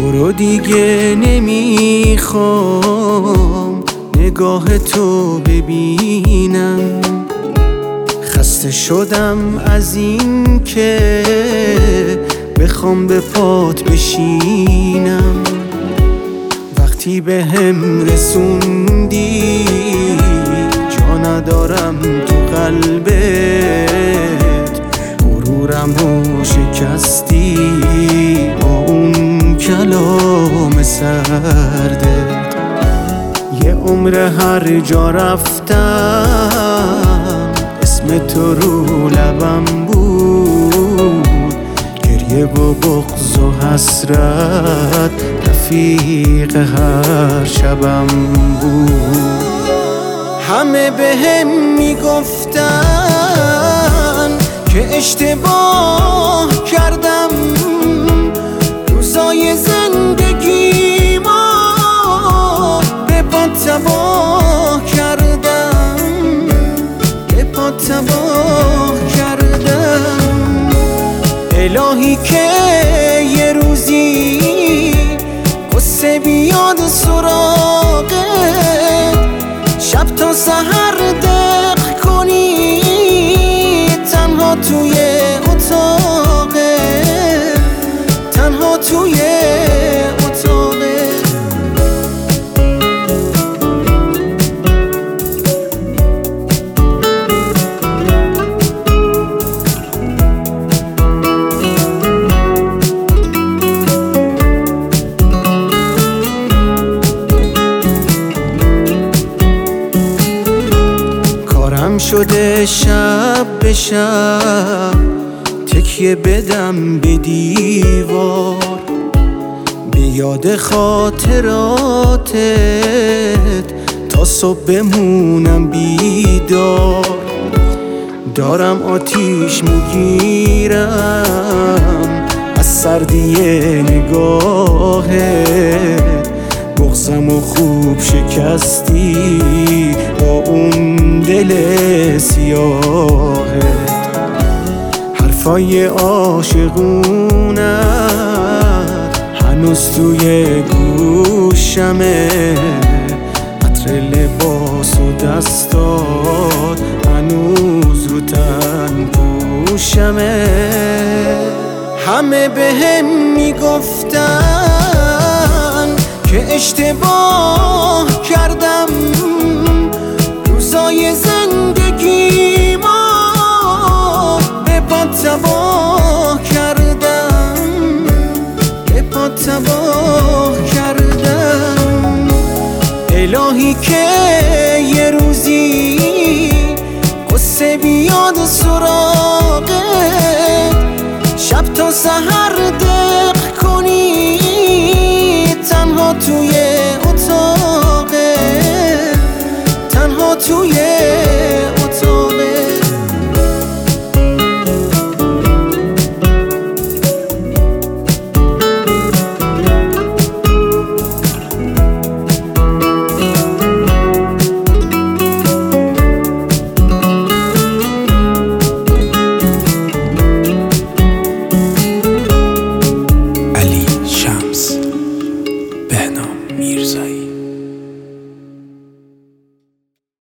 تو رو دیگه نمیخوام نگاه تو ببینم. خسته شدم از این که بخوام به پات بشینم. وقتی به هم رسوندی جا ندارم تو قلبت، غرورمو شکستی با اون کلام سردت. یه عمر هر جا رفتم اسم تو رو لبم بود، گریه و بغض و حسرت رفیق هر شبم بود. همه بهم میگفتن که اشتباه کردم، روزای زندگی ما به پات تباه کردم، به پات تباه کردم. الهی که یه روزی قصه بیاد سراغت، شب تا سحر دق کنی تنها توی اتاقت، تنها توی اتاقت. شده شب به شب تکیه بدم به دیوار، به یاد خاطراتت تا صبح بمونم بیدار. دارم آتیش میگیرم از سردی نگاهت، بغضمو خوب شکستی با اون دل سیاهت. حرفای عاشقونت هنوز توی گوشمه، عطر لباس و دستات هنوز رو تن پوشمه. همه بهم میگفتن که اشتباه کردم، روزای زندگی ما به پات تباه کردم، به پات تباه کردم. الهی که یه روزی قصه بیاد سراغت، شب تا سحر دق کنی تنها توی اتاقت، تنها توی اتاقت. علی شمس، بهنام میرزایی.